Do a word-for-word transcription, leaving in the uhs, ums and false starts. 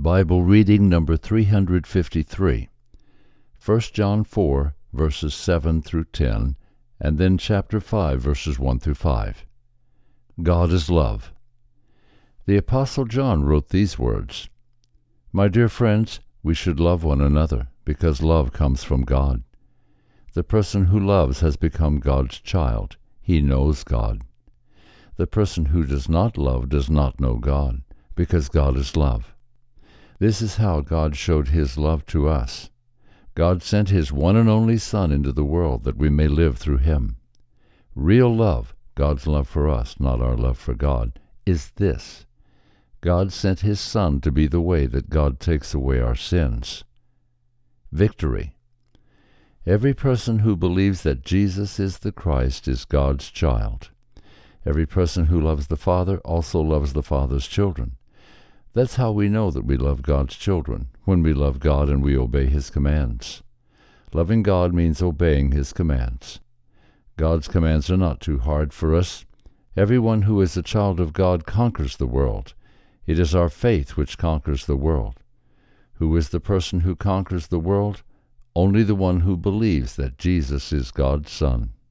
Bible reading number three hundred fifty-three, First John four, verses seven through ten, and then chapter five, verses one through five. God is love. The Apostle John wrote these words, "My dear friends, we should love one another, because love comes from God. The person who loves has become God's child. He knows God. The person who does not love does not know God, because God is love. This is how God showed his love to us. God sent his one and only Son into the world that we may live through him. Real love, God's love for us, not our love for God, is this: God sent his Son to be the way that God takes away our sins." Victory. Every person who believes that Jesus is the Christ is God's child. Every person who loves the Father also loves the Father's children. That's how we know that we love God's children, when we love God and we obey his commands. Loving God means obeying his commands. God's commands are not too hard for us. Everyone who is a child of God conquers the world. It is our faith which conquers the world. Who is the person who conquers the world? Only the one who believes that Jesus is God's Son.